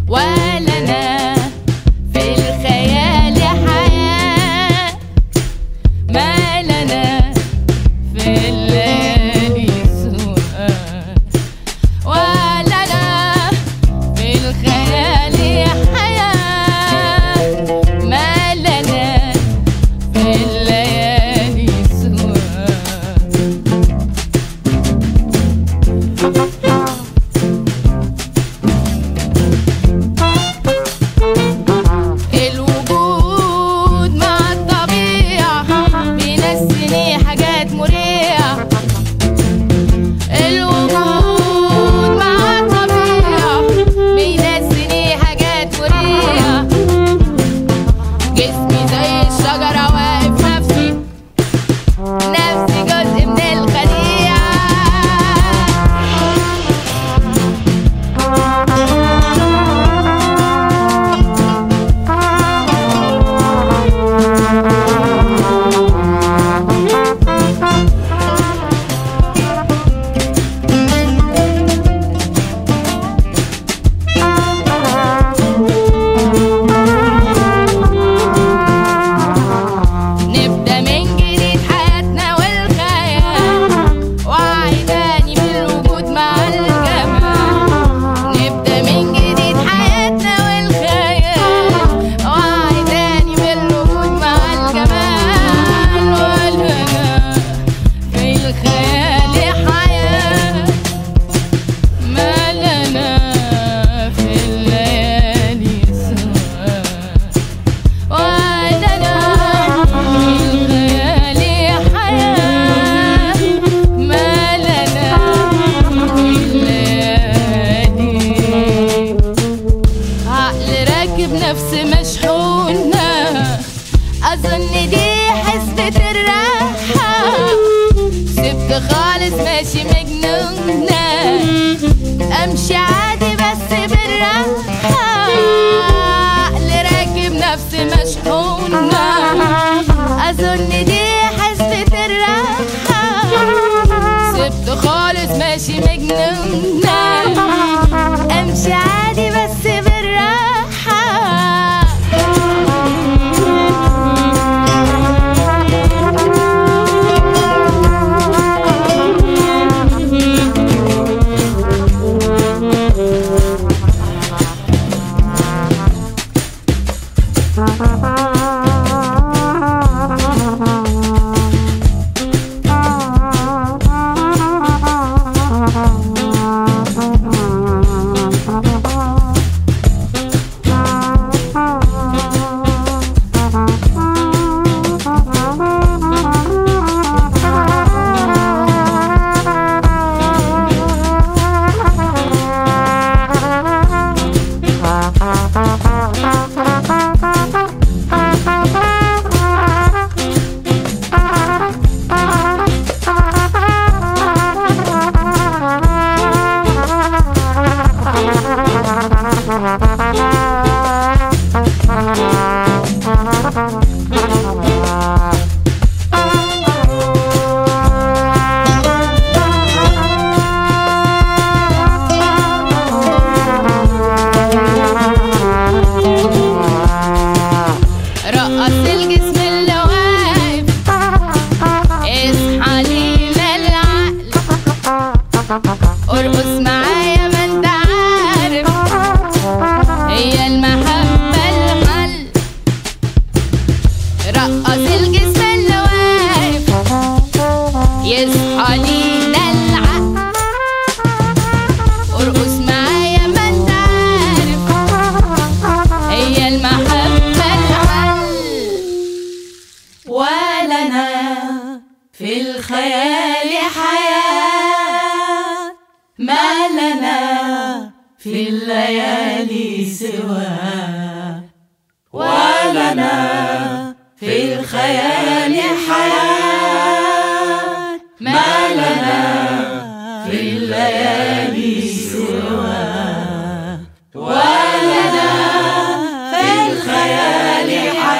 ولنا في الخيال حياة، ما لنا في الليالي سوى، ولنا في الخيال حياة، ما لنا في الليالي سوى. الوجود مع الطبيعة بينسيني حاجات مريحة، الوجود مع الطبيعة بينسيني حاجات مريحة، جسمي زي الشجرة واقف نفسي جزء من الخلية. نبدأ من جديد حياتنا والخيال، وعي تاني بالوجود مع الجمال. نبدأ من جديد حياتنا والخيال، وعي تاني بالوجود مع الجمال، ولنا في الخيال حياة، ما لنا في الليالي سوى، ولنا في الخيال حياة، ما لنا في الليالي. عقل راكب نفس مشحونة، أظن دي حسبة الراحة، سبت خالص ماشي مجنونة، أمشي عادي بس بالراحة. عقل راكب نفس مشحونة، أظن دي حسبة الراحة، سبت خالص ماشي مجنونة، أمشي عادي بس بالراحة. رقص الجسم اللي واقف، اصحى لينا العقل، ارقص معايا ما انت عارف، هي المحبة الحل. رقص الجسم اللي واقف، يصحى لينا العقل، ارقص معايا ما انت عارف، هي المحبة الحل. ولنا في الخيال حياة، ما لنا في الليالي سوى، ولنا في الخيال حياة، ما لنا في الليالي سوى، ولنا في الخيال حياة.